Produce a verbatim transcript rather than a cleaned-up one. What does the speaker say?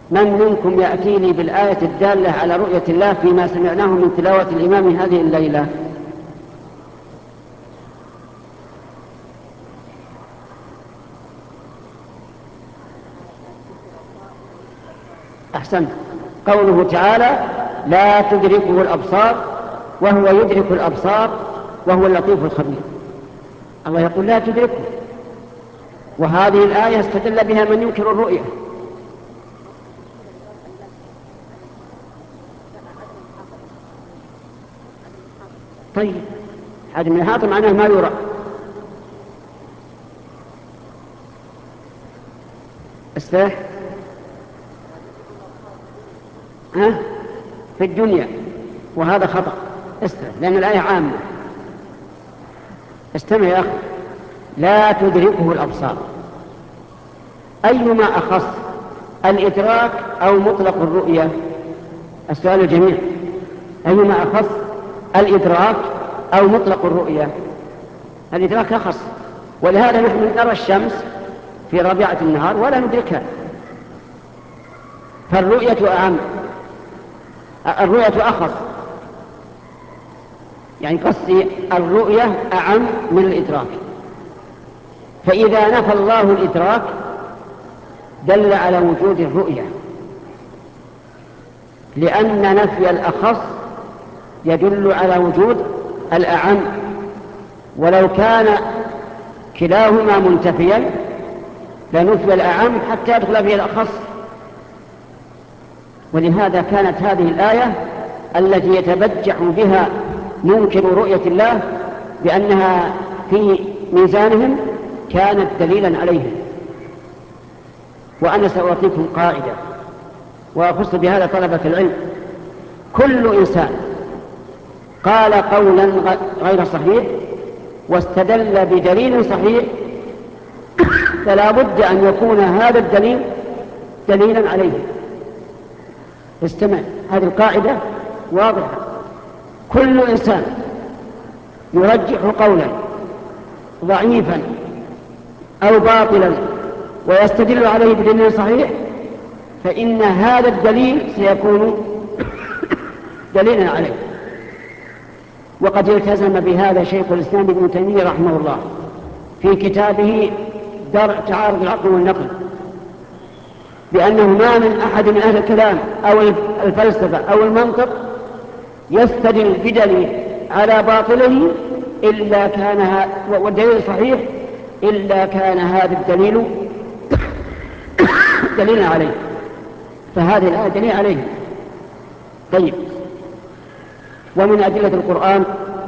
من منكم يأتيني بالآية الدالة على رؤية الله فيما سمعناه من تلاوة الإمام هذه الليلة؟ أحسنت. قوله تعالى لا تدركه الأبصار وهو يدرك الأبصار وهو اللطيف الخبير. الله يقول لا تدركه، وهذه الآية استدل بها من ينكر الرؤية. طيب هذا من الإحاطة معناه ما يرى. استرح ها في الدنيا، وهذا خطأ. استرح لأن الآية عامة. استمع يا أخي. لا تدركه الأبصار، أيما أخص، الإدراك أو مطلق الرؤية؟ السؤال الجميع، أيما أخص، الإدراك أو مطلق الرؤية؟ الإدراك أخص، ولهذا نحن نرى الشمس في ربيعة النهار ولا ندركها، فالرؤية أعم، الرؤية أخص، يعني قصدي الرؤية أعم من الإدراك. فإذا نفى الله الإدراك دل على وجود الرؤية، لأن نفي الأخص يدل على وجود الأعم، ولو كان كلاهما منتفيا لنفي الأعم حتى يدخل به الأخص. ولهذا كانت هذه الآية التي يتبجح بها منكر رؤية الله بأنها في ميزانهم كانت دليلا عليهم. وأنا سأعطيكم قاعدة وأخص بهذا طلبة العلم: كل إنسان قال قولا غير صحيح واستدل بدليل صحيح فلا بد أن يكون هذا الدليل دليلا عليه. استمع، هذه القاعدة واضحة. كل إنسان يرجح قولا ضعيفا أو باطلا ويستدل عليه بدليل صحيح فإن هذا الدليل سيكون دليلا عليه. وقد التزم بهذا شيخ الإسلام ابن تيمية رحمه الله في كتابه درء تعارض العقل والنقل، بأنه ما من أحد من أهل الكلام أو الفلسفة أو المنطق يستدل بدليل على باطله إلا كان والدليل صحيح إلا كان هذا الدليل دليل عليه، فهذه الآية دليل عليه. طيب، ومن أدلة القرآن